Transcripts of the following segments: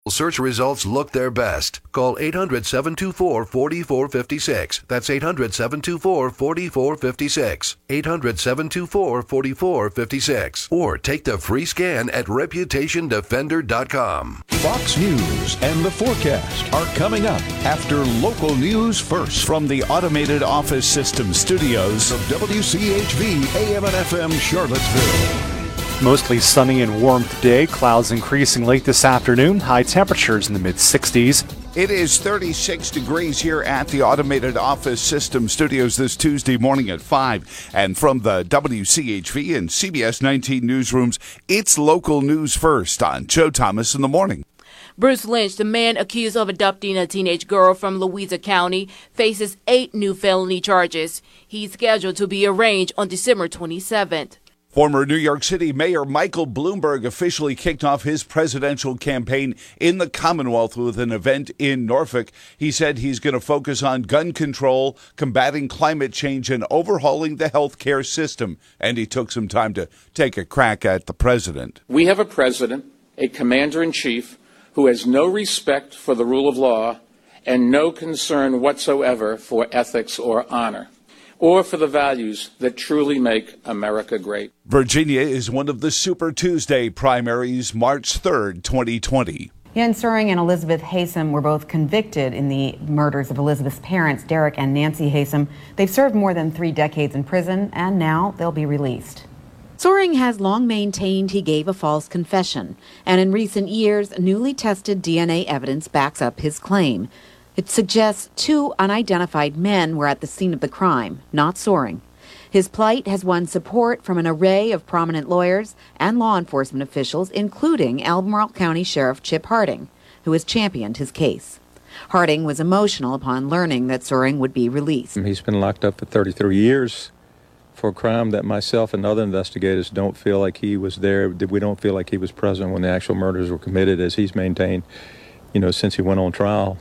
Search results look their best. Call 800-724-4456. That's 800-724-4456. 800-724-4456. Or take the free scan at reputationdefender.com. Fox News and the forecast are coming up after local news first from the Automated Office System Studios of WCHV AM and FM Charlottesville. Mostly sunny and warm today. Clouds increasing late this afternoon. High temperatures in the mid-60s. It is 36 degrees here at the Automated Office System Studios this Tuesday morning at 5. And from the WCHV and CBS 19 newsrooms, it's local news first on Joe Thomas in the morning. Bruce Lynch, the man accused of abducting a teenage girl from Louisa County, faces 8 new felony charges. He's scheduled to be arraigned on December 27th. Former New York City Mayor Michael Bloomberg officially kicked off his presidential campaign in the Commonwealth with an event in Norfolk. He said he's going to focus on gun control, combating climate change, and overhauling the health care system. And he took some time to take a crack at the president. We have a president, a commander-in-chief, who has no respect for the rule of law and no concern whatsoever for ethics or honor, or for the values that truly make America great. Virginia is one of the Super Tuesday primaries, March 3rd, 2020. Yen Soering and Elizabeth Haysom were both convicted in the murders of Elizabeth's parents, Derek and Nancy Haysom. They've served more than 3 decades in prison, and now they'll be released. Soering has long maintained he gave a false confession, and in recent years, newly tested DNA evidence backs up his claim. It suggests 2 unidentified men were at the scene of the crime, not Soering. His plight has won support from an array of prominent lawyers and law enforcement officials, including Albemarle County Sheriff Chip Harding, who has championed his case. Harding was emotional upon learning that Soering would be released. He's been locked up for 33 years for a crime that myself and other investigators don't feel like he was there. We don't feel like he was present when the actual murders were committed, as he's maintained, since he went on trial.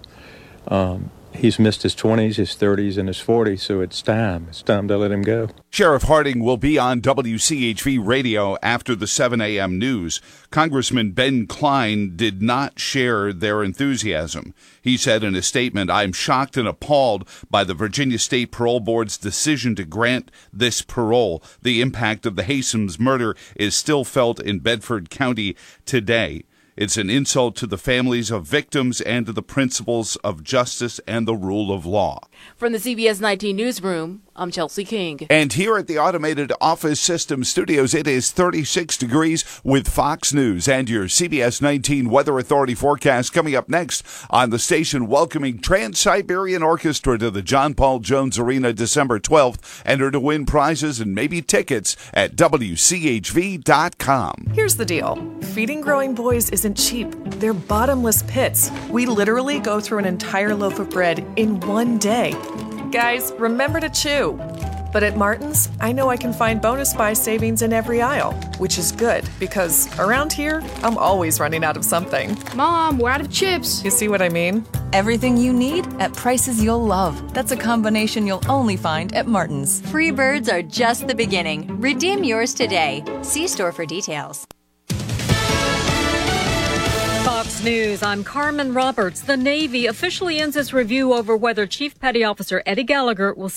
He's missed his 20s, his 30s, and his 40s, so it's time. It's time to let him go. Sheriff Harding will be on WCHV radio after the 7 a.m. news. Congressman Ben Cline did not share their enthusiasm. He said in a statement, "I'm shocked and appalled by the Virginia State Parole Board's decision to grant this parole. The impact of the Haysoms murder is still felt in Bedford County today. It's an insult to the families of victims and to the principles of justice and the rule of law." From the CBS 19 newsroom, I'm Chelsea King. And here at the Automated Office System Studios, it is 36 degrees with Fox News and your CBS 19 Weather Authority forecast coming up next on the station, welcoming Trans-Siberian Orchestra to the John Paul Jones Arena December 12th. Enter to win prizes and maybe tickets at WCHV.com. Here's the deal. Feeding growing boys isn't cheap. They're bottomless pits. We literally go through an entire loaf of bread in one day. Guys, remember to chew. But at Martin's, I know I can find bonus buy savings in every aisle, which is good because around here, I'm always running out of something. Mom, we're out of chips. You see what I mean? Everything you need at prices you'll love. That's a combination you'll only find at Martin's. Free birds are just the beginning. Redeem yours today. See store for details. Fox News, I'm Carmen Roberts. The Navy officially ends its review over whether Chief Petty Officer Eddie Gallagher will